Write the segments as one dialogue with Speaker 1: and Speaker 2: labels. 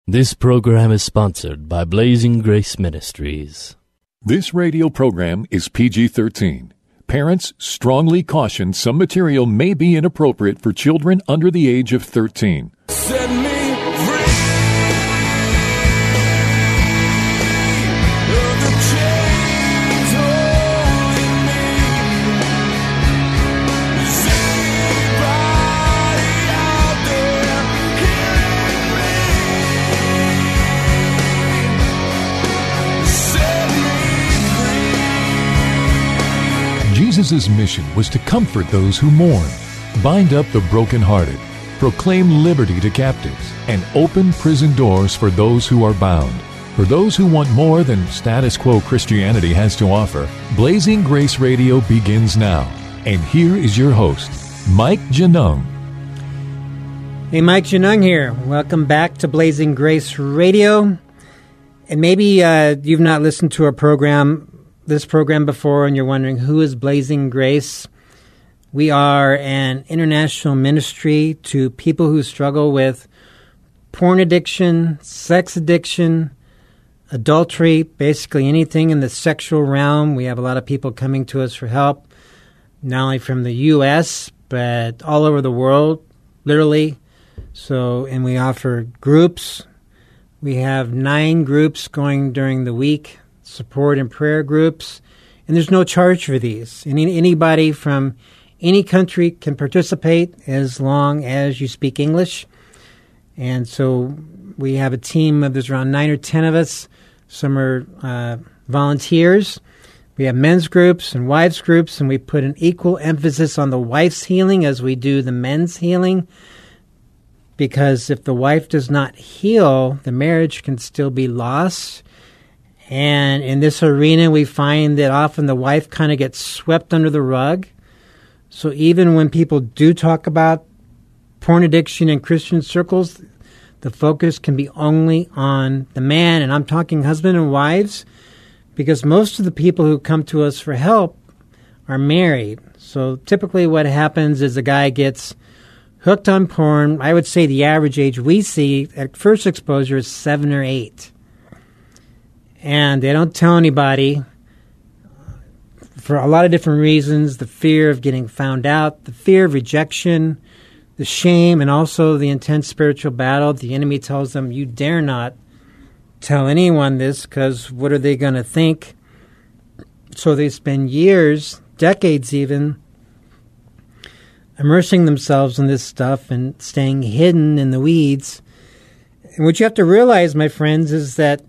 Speaker 1: This program is sponsored by Blazing Grace Ministries.
Speaker 2: This radio program is PG-13. Parents strongly caution some material may be inappropriate for children under the age of 13.
Speaker 3: Set me free of the chains holding me. Is anybody out there hearing me? Set me free.
Speaker 2: Jesus' mission was to comfort those who mourn, bind up the brokenhearted, proclaim liberty to captives, and open prison doors for those who are bound. For those who want more than status quo Christianity has to offer, Blazing Grace Radio begins now. And here is your host, Mike Genung.
Speaker 4: Hey, Mike Genung here. Welcome back to Blazing Grace Radio. And maybe you've not listened to this program before, and you're wondering, who is Blazing Grace? We are an international ministry to people who struggle with porn addiction, sex addiction, adultery, basically anything in the sexual realm. We have a lot of people coming to us for help, not only from the U.S., but all over the world, literally. And we offer groups. We have 9 groups going during the week, support and prayer groups, and there's no charge for these. Anybody from any country can participate as long as you speak English. And so we have a team of, there's around 9 or 10 of us. Some are volunteers. We have men's groups and wives groups, and we put an equal emphasis on the wife's healing as we do the men's healing. Because if the wife does not heal, the marriage can still be lost. And in this arena, we find that often the wife kind of gets swept under the rug. So even when people do talk about porn addiction in Christian circles, the focus can be only on the man. And I'm talking husband and wives, because most of the people who come to us for help are married. So typically what happens is a guy gets hooked on porn. I would say the average age we see at first exposure is 7 or 8. And they don't tell anybody for a lot of different reasons: the fear of getting found out, the fear of rejection, the shame, and also the intense spiritual battle. The enemy tells them, you dare not tell anyone this, because what are they going to think? So they spend years, decades even, immersing themselves in this stuff and staying hidden in the weeds. And what you have to realize, my friends, is that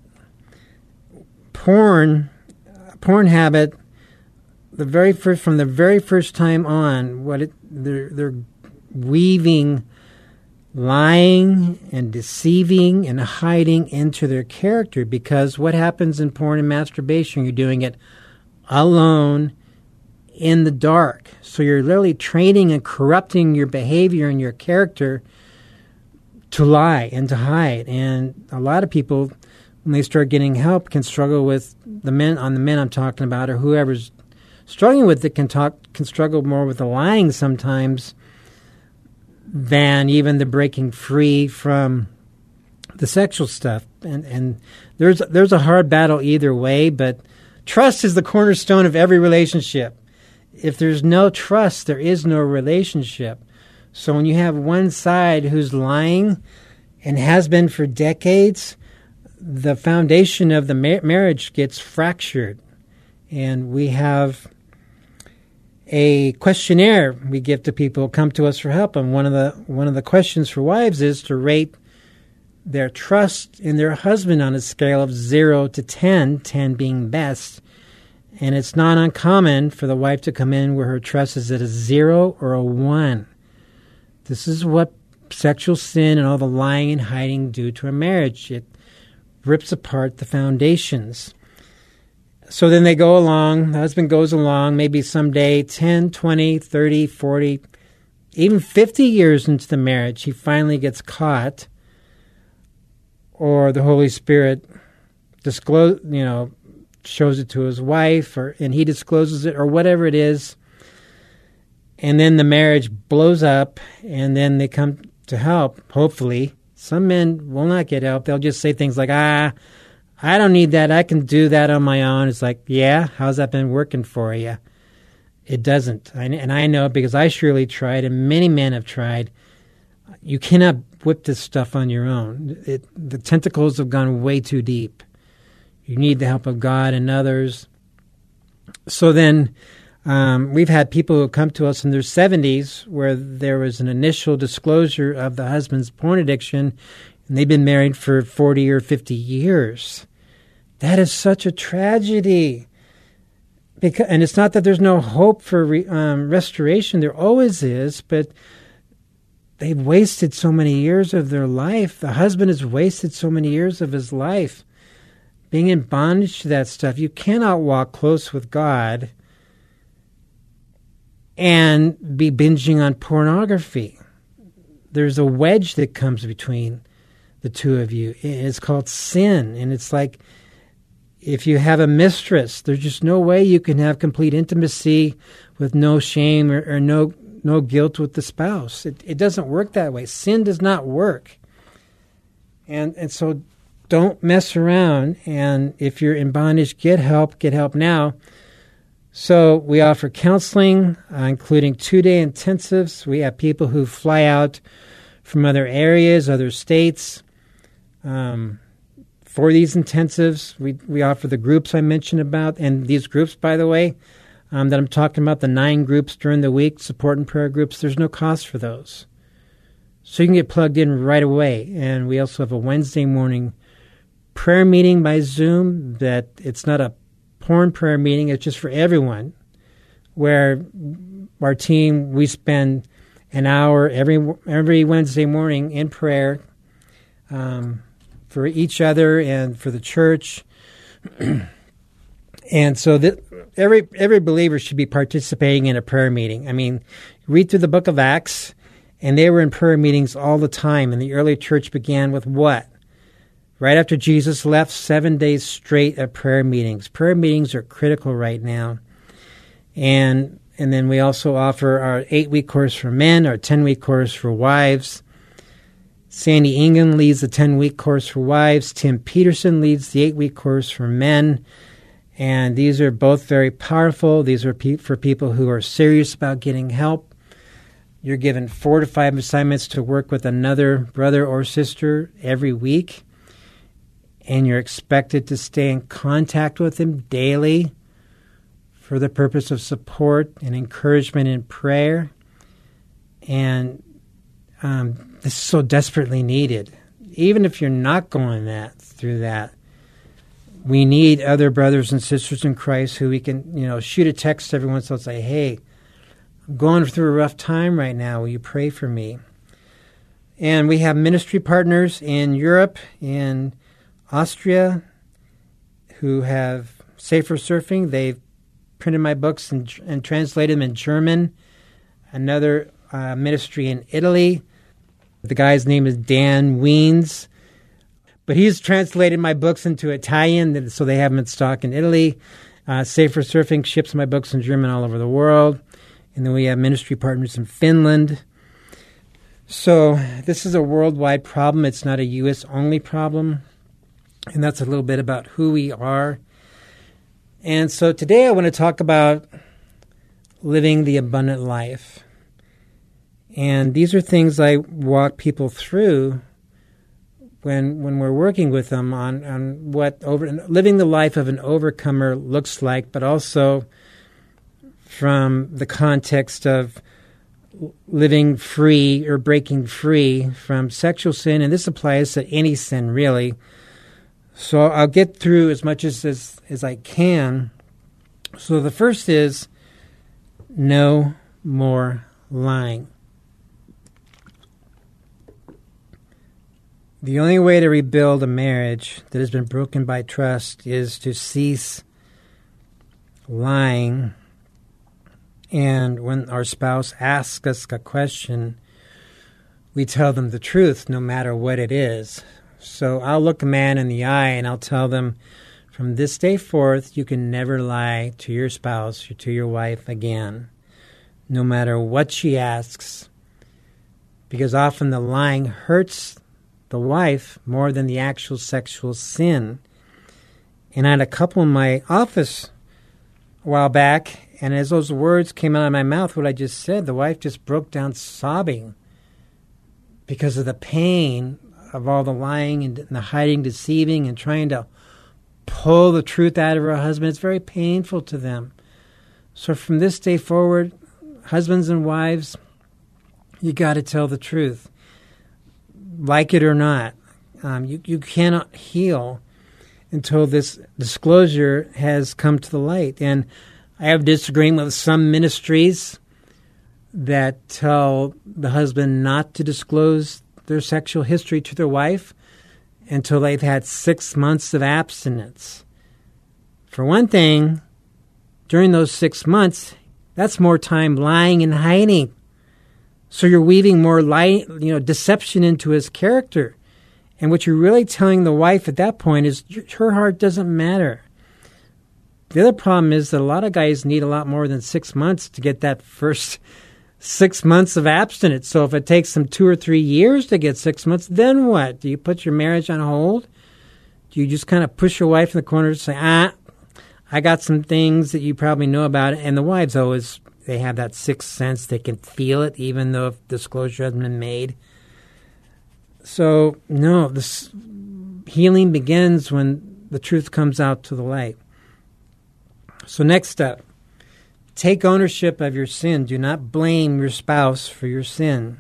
Speaker 4: porn habit, from the very first time on, they're weaving lying and deceiving and hiding into their character. Because what happens in porn and masturbation, you're doing it alone in the dark. So you're literally training and corrupting your behavior and your character to lie and to hide. And a lot of people, when they start getting help, can struggle with the men I'm talking about, or whoever's struggling with it can struggle more with the lying sometimes than even the breaking free from the sexual stuff. And there's a hard battle either way, but trust is the cornerstone of every relationship. If there's no trust, there is no relationship. So when you have one side who's lying and has been for decades, the foundation of the marriage gets fractured. And we have a questionnaire we give to people who come to us for help. And one of the questions for wives is to rate their trust in their husband on a scale of 0 to 10, 10 being best. And it's not uncommon for the wife to come in where her trust is at a 0 or a 1. This is what sexual sin and all the lying and hiding do to a marriage. It rips apart the foundations. So then they go along, the husband goes along, maybe someday 10, 20, 30, 40, even 50 years into the marriage, he finally gets caught, or the Holy Spirit shows it to his wife, and he discloses it, or whatever it is. And then the marriage blows up, and then they come to help, hopefully, Some men will not get help. They'll just say things like, I don't need that. I can do that on my own. It's like, yeah, how's that been working for you? It doesn't. And I know because I surely tried, and many men have tried. You cannot whip this stuff on your own. The tentacles have gone way too deep. You need the help of God and others. So then we've had people who come to us in their 70s where there was an initial disclosure of the husband's porn addiction, and they've been married for 40 or 50 years. That is such a tragedy. And it's not that there's no hope for restoration. There always is, but they've wasted so many years of their life. The husband has wasted so many years of his life being in bondage to that stuff. You cannot walk close with God and be binging on pornography. There's a wedge that comes between the two of you. It's called sin, and it's like if you have a mistress, there's just no way you can have complete intimacy with no shame or no guilt with the spouse. It doesn't work that way. Sin does not work. And so don't mess around. And if you're in bondage, get help now. So we offer counseling, including 2-day intensives. We have people who fly out from other areas, other states, for these intensives. We offer the groups I mentioned about, and these groups, by the way, that I'm talking about, the 9 groups during the week, support and prayer groups, there's no cost for those. So you can get plugged in right away. And we also have a Wednesday morning prayer meeting by Zoom that it's not a porn prayer meeting, it's just for everyone, where our team, we spend an hour every Wednesday morning in prayer for each other and for the church. And so every believer should be participating in a prayer meeting. I mean, read through the book of Acts, and they were in prayer meetings all the time. And the early church began with what? Right after Jesus left, 7 days straight of prayer meetings. Prayer meetings are critical right now. And then we also offer our 8-week course for men, our 10-week course for wives. Sandy Ingen leads the 10-week course for wives. Tim Peterson leads the 8-week course for men. And these are both very powerful. These are for people who are serious about getting help. You're given 4 to 5 assignments to work with another brother or sister every week. And you're expected to stay in contact with them daily for the purpose of support and encouragement in prayer. And this is so desperately needed. Even if you're not going through that, we need other brothers and sisters in Christ who we can, shoot a text every once in a while and say, hey, I'm going through a rough time right now. Will you pray for me? And we have ministry partners in Europe, in Austria, who have Safer Surfing. They've printed my books and translated them in German. Another ministry in Italy. The guy's name is Dan Weens. But he's translated my books into Italian, so they have them in stock in Italy. Safer Surfing ships my books in German all over the world. And then we have ministry partners in Finland. So this is a worldwide problem. It's not a U.S.-only problem. And that's a little bit about who we are. And so today I want to talk about living the abundant life. And these are things I walk people through when we're working with them on what living the life of an overcomer looks like, but also from the context of living free or breaking free from sexual sin. And this applies to any sin, really. So I'll get through as much as I can. So the first is no more lying. The only way to rebuild a marriage that has been broken by trust is to cease lying. And when our spouse asks us a question, we tell them the truth no matter what it is. So I'll look a man in the eye and I'll tell them, from this day forth, you can never lie to your spouse or to your wife again, no matter what she asks, because often the lying hurts the wife more than the actual sexual sin. And I had a couple in my office a while back, and as those words came out of my mouth, what I just said, the wife just broke down sobbing because of the pain of all the lying and the hiding, deceiving, and trying to pull the truth out of her husband. It's very painful to them. So from this day forward, husbands and wives, you got to tell the truth, like it or not. You cannot heal until this disclosure has come to the light. And I have disagreement with some ministries that tell the husband not to disclose their sexual history to their wife until they've had 6 months of abstinence. For one thing, during those 6 months, that's more time lying and hiding. So you're weaving more deception into his character. And what you're really telling the wife at that point is her heart doesn't matter. The other problem is that a lot of guys need a lot more than 6 months to get that first 6 months of abstinence. So if it takes them 2 or 3 years to get 6 months, then what? Do you put your marriage on hold? Do you just kind of push your wife in the corner and say, I got some things that you probably know about? And the wives always, they have that sixth sense. They can feel it even though if disclosure hasn't been made. So, no, this healing begins when the truth comes out to the light. So next up, take ownership of your sin. Do not blame your spouse for your sin.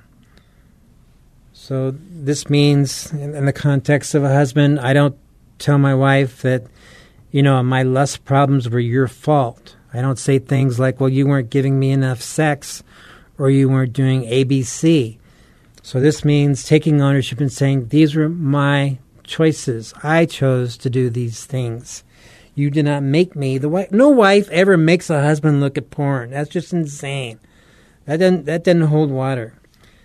Speaker 4: So this means, in the context of a husband, I don't tell my wife that, my lust problems were your fault. I don't say things like, well, you weren't giving me enough sex, or you weren't doing ABC. So this means taking ownership and saying, these were my choices. I chose to do these things. You did not make me the wife. No wife ever makes a husband look at porn. That's just insane. That doesn't hold water.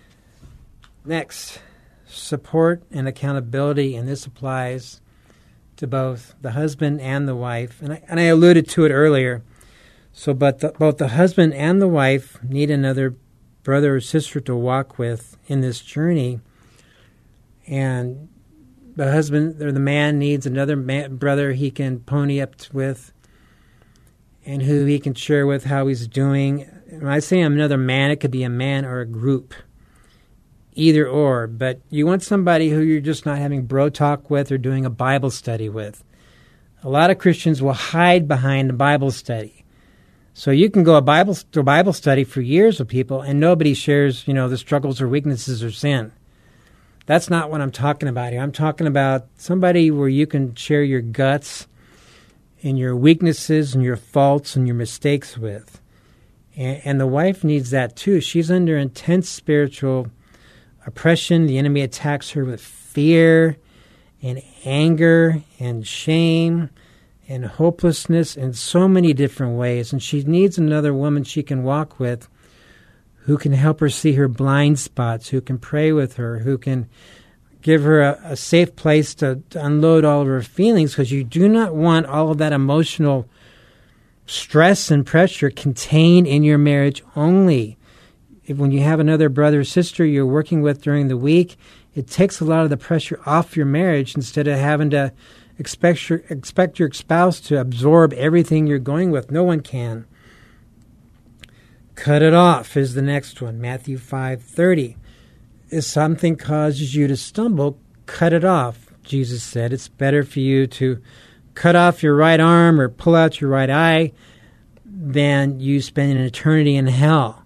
Speaker 4: Next, support and accountability, and this applies to both the husband and the wife. And I alluded to it earlier. So, both the husband and the wife need another brother or sister to walk with in this journey. And the husband or the man needs another brother he can pony up with and who he can share with how he's doing. When I say another man, it could be a man or a group. Either or. But you want somebody who you're just not having bro talk with or doing a Bible study with. A lot of Christians will hide behind a Bible study. So you can go to a Bible study for years with people and nobody shares, the struggles or weaknesses or sin. That's not what I'm talking about here. I'm talking about somebody where you can share your guts and your weaknesses and your faults and your mistakes with. And the wife needs that too. She's under intense spiritual oppression. The enemy attacks her with fear and anger and shame and hopelessness in so many different ways. And she needs another woman she can walk with who can help her see her blind spots, who can pray with her, who can give her a safe place to unload all of her feelings, because you do not want all of that emotional stress and pressure contained in your marriage only. When you have another brother or sister you're working with during the week, it takes a lot of the pressure off your marriage instead of having to expect your spouse to absorb everything you're going with. No one can. Cut it off is the next one. Matthew 5:30. If something causes you to stumble, cut it off. Jesus said it's better for you to cut off your right arm or pull out your right eye than you spend an eternity in hell.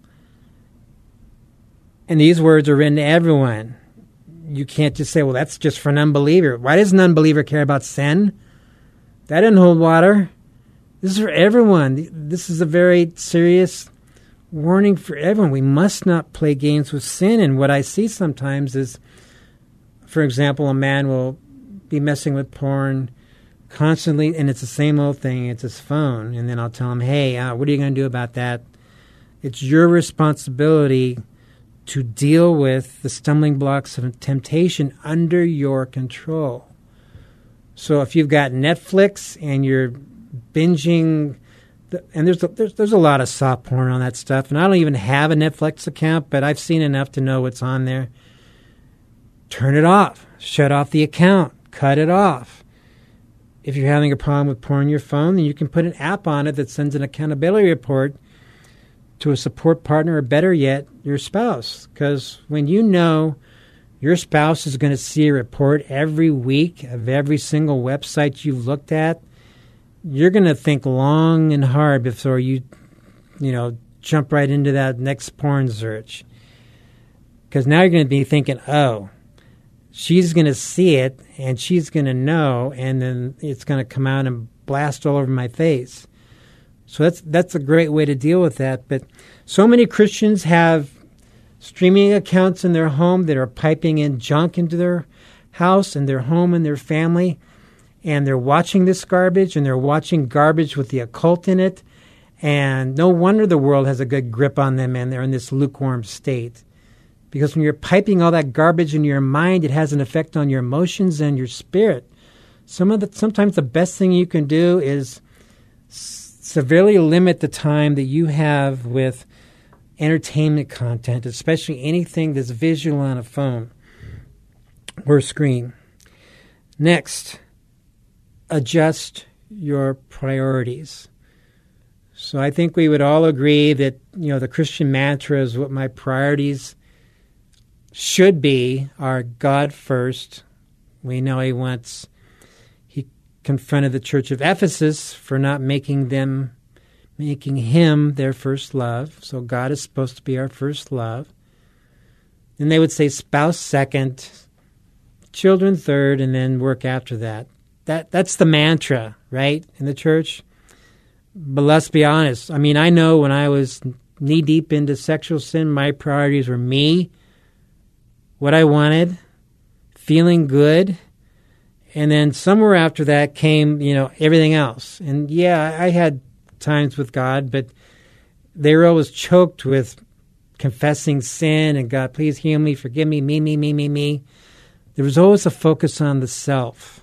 Speaker 4: And these words are written to everyone. You can't just say, well, that's just for an unbeliever. Why does an unbeliever care about sin? That doesn't hold water. This is for everyone. This is a very serious warning for everyone. We must not play games with sin. And what I see sometimes is, for example, a man will be messing with porn constantly, and it's the same old thing. It's his phone. And then I'll tell him, hey, what are you going to do about that? It's your responsibility to deal with the stumbling blocks of temptation under your control. So if you've got Netflix and you're binging, and there's a lot of soft porn on that stuff, and I don't even have a Netflix account, but I've seen enough to know what's on there. turn it off. Shut off the account. Cut it off. If you're having a problem with porn on your phone, then you can put an app on it that sends an accountability report to a support partner, or better yet, your spouse. Because when you know your spouse is going to see a report every week of every single website you've looked at, you're going to think long and hard before you jump right into that next porn search. Because now you're going to be thinking, oh, she's going to see it, and she's going to know, and then it's going to come out and blast all over my face. So that's a great way to deal with that. But so many Christians have streaming accounts in their home that are piping in junk into their house and their home and their family, and they're watching this garbage, and they're watching garbage with the occult in it, and no wonder the world has a good grip on them, and they're in this lukewarm state. Because when you're piping all that garbage into your mind, it has an effect on your emotions and your spirit. Sometimes the best thing you can do is severely limit the time that you have with entertainment content, especially anything that's visual on a phone or screen. Next, adjust your priorities. So I think we would all agree that, the Christian mantra is what my priorities should be are God first. We know he confronted the church of Ephesus for not making him their first love. So God is supposed to be our first love. Then they would say spouse second, children third, and then work after that. That's the mantra, right, in the church? But let's be honest. I mean, I know when I was knee-deep into sexual sin, my priorities were me, what I wanted, feeling good, and then somewhere after that came, everything else. And yeah, I had times with God, but they were always choked with confessing sin and God, please heal me, forgive me, me. There was always a focus on the self.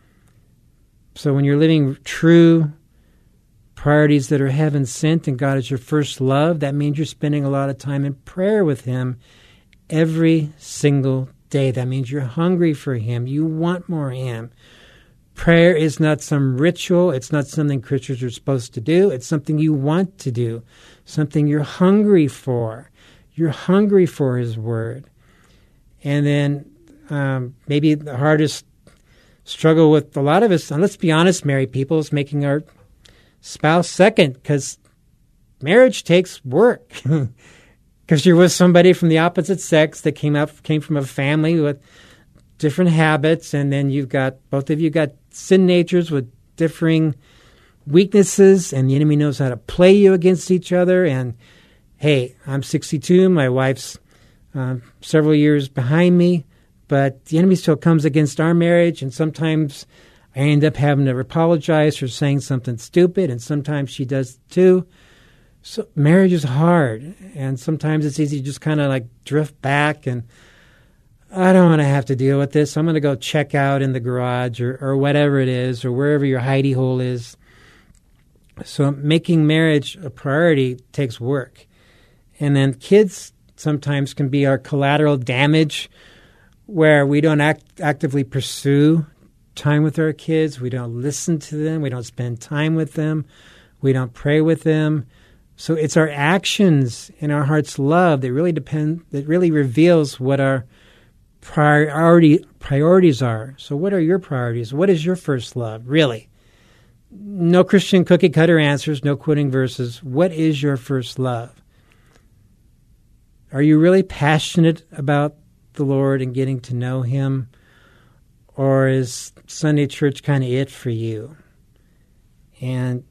Speaker 4: So when you're living true priorities that are heaven sent and God is your first love, that means you're spending a lot of time in prayer with Him every single day. That means you're hungry for Him. You want more of Him. Prayer is not some ritual. It's not something Christians are supposed to do. It's something you want to do, something you're hungry for. You're hungry for His Word. And then maybe the hardest struggle with a lot of us, and let's be honest, married people, is making our spouse second, because marriage takes work. Because you're with somebody from the opposite sex that came from a family with different habits, and then both of you got sin natures with differing weaknesses, and the enemy knows how to play you against each other. And hey, I'm 62, my wife's several years behind me, but the enemy still comes against our marriage, and sometimes I end up having to apologize for saying something stupid, and sometimes she does too. So marriage is hard, and sometimes it's easy to just kind of like drift back, and I don't want to have to deal with this. I'm going to go check out in the garage or whatever it is, or wherever your hidey hole is. So making marriage a priority takes work. And then kids sometimes can be our collateral damage, where we don't actively pursue time with our kids. We don't listen to them. We don't spend time with them. We don't pray with them. So it's our actions and our heart's love that really reveals what our priorities are. So what are your priorities? What is your first love, really? No Christian cookie cutter answers, no quoting verses. What is your first love? Are you really passionate about the Lord and getting to know Him? Or is Sunday church kind of it for you? And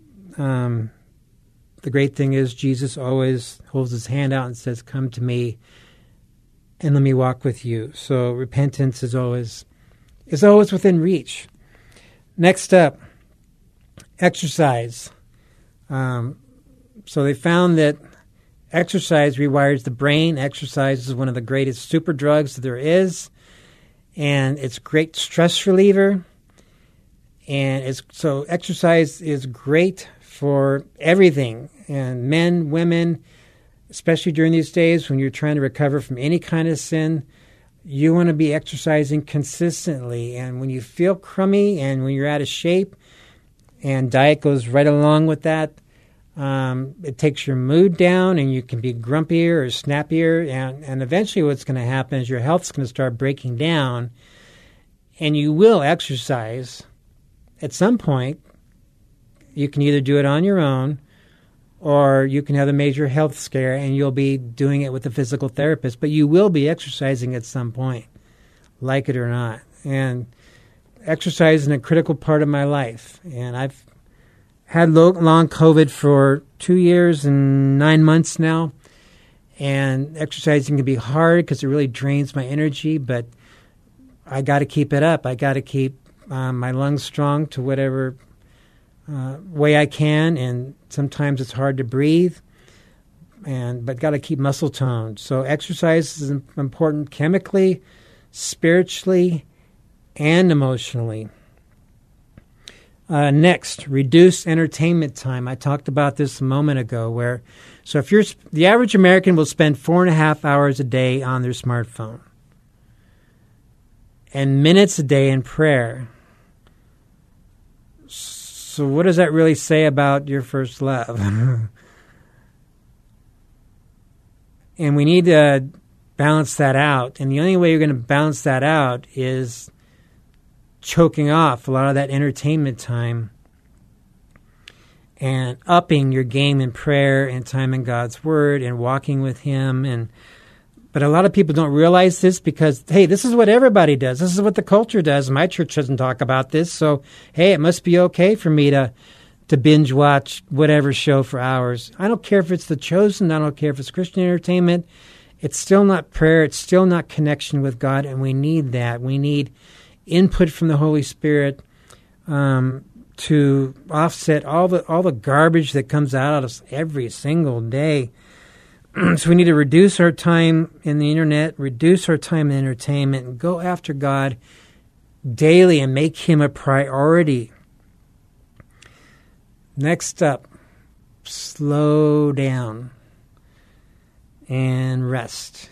Speaker 4: the great thing is Jesus always holds His hand out and says, come to me and let me walk with you. So repentance is always within reach. Next up, exercise. So they found that exercise rewires the brain. Exercise is one of the greatest super drugs that there is. And it's a great stress reliever. And so exercise is great for everything. And men, women, especially during these days when you're trying to recover from any kind of sin, You want to be exercising consistently. And when you feel crummy and when you're out of shape, and diet goes right along with that, it takes your mood down and you can be grumpier or snappier. And eventually what's going to happen is your health's going to start breaking down. And you will exercise at some point. You can either do it on your own or you can have a major health scare and you'll be doing it with a physical therapist. But you will be exercising at some point, like it or not. And exercise is a critical part of my life. And I've had long COVID for 2 years and 9 months now. And exercising can be hard because it really drains my energy, but I got to keep it up. I got to keep my lungs strong to whatever way I can, and sometimes it's hard to breathe, but got to keep muscle toned. So exercise is important chemically, spiritually, and emotionally. Next, reduce entertainment time. I talked about this a moment ago. So if the average American will spend 4.5 hours a day on their smartphone, and minutes a day in prayer. So what does that really say about your first love? And we need to balance that out. And the only way you're going to balance that out is choking off a lot of that entertainment time and upping your game in prayer and time in God's Word and walking with Him. But a lot of people don't realize this because, hey, this is what everybody does. This is what the culture does. My church doesn't talk about this. So, hey, it must be okay for me to binge watch whatever show for hours. I don't care if it's The Chosen. I don't care if it's Christian entertainment. It's still not prayer. It's still not connection with God, and we need that. We need input from the Holy Spirit to offset all the garbage that comes out of us every single day. So we need to reduce our time in the internet, reduce our time in entertainment, and go after God daily and make Him a priority. Next up, slow down and rest.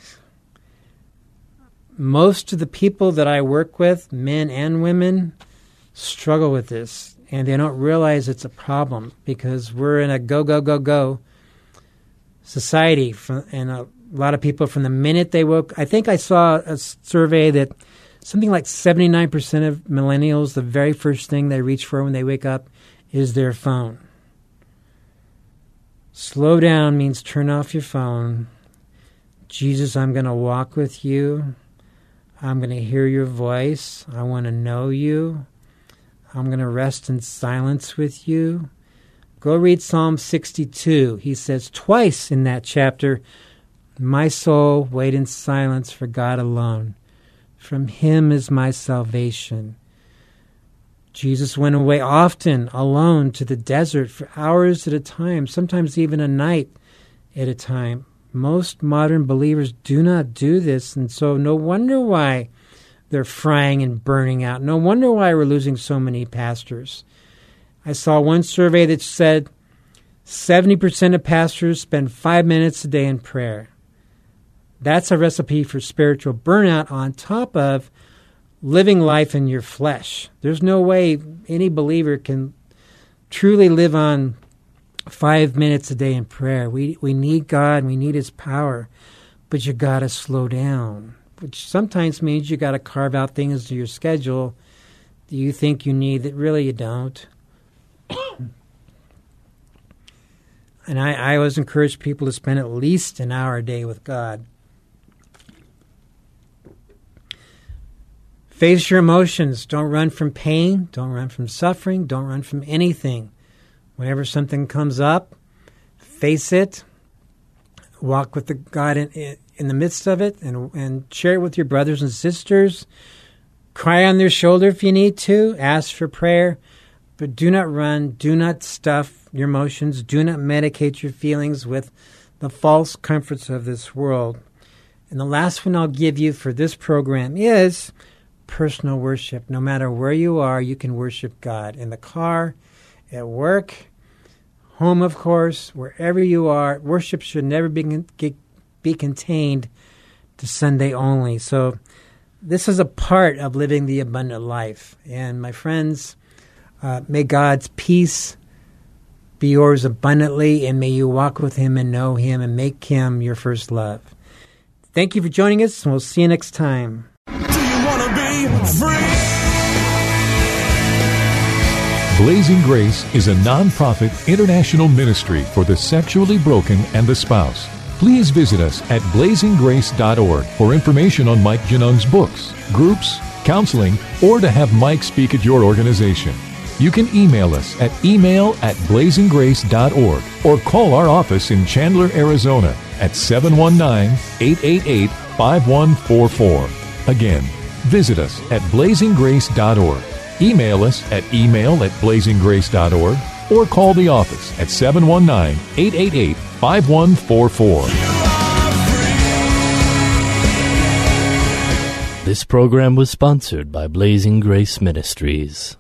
Speaker 4: Most of the people that I work with, men and women, struggle with this, and they don't realize it's a problem because we're in a go society, and a lot of people from the minute they woke. I think I saw a survey that something like 79% of millennials, the very first thing they reach for when they wake up is their phone. Slow down means turn off your phone. Jesus, I'm going to walk with you. I'm going to hear your voice. I want to know you. I'm going to rest in silence with you. Go read Psalm 62. He says twice in that chapter, my soul, wait in silence for God alone. From Him is my salvation. Jesus went away often alone to the desert for hours at a time, sometimes even a night at a time. Most modern believers do not do this, and so no wonder why they're frying and burning out. No wonder why we're losing so many pastors. I saw one survey that said 70% of pastors spend 5 minutes a day in prayer. That's a recipe for spiritual burnout on top of living life in your flesh. There's no way any believer can truly live on 5 minutes a day in prayer. We need God. We need His power. But you got to slow down, which sometimes means you got to carve out things to your schedule that you think you need that really you don't. And I always encourage people to spend at least an hour a day with God. Face your emotions. Don't run from pain. Don't run from suffering. Don't run from anything. Whenever something comes up, face it. Walk with the God in the midst of it, and share it with your brothers and sisters. Cry on their shoulder if you need to. Ask for prayer. But do not run, do not stuff your emotions, do not medicate your feelings with the false comforts of this world. And the last one I'll give you for this program is personal worship. No matter where you are, you can worship God. In the car, at work, home, of course, wherever you are. Worship should never be contained to Sunday only. So this is a part of living the abundant life. And my friends, may God's peace be yours abundantly, and may you walk with him and know him and make him your first love. Thank you for joining us, and we'll see you next time.
Speaker 3: Do you want to be free?
Speaker 2: Blazing Grace is a non-profit international ministry for the sexually broken and the spouse. Please visit us at blazinggrace.org for information on Mike Genung's books, groups, counseling, or to have Mike speak at your organization. You can email us at email@blazinggrace.org or call our office in Chandler, Arizona at 719-888-5144. Again, visit us at blazinggrace.org. Email us at email@blazinggrace.org or call the office at 719-888-5144.
Speaker 1: This program was sponsored by Blazing Grace Ministries.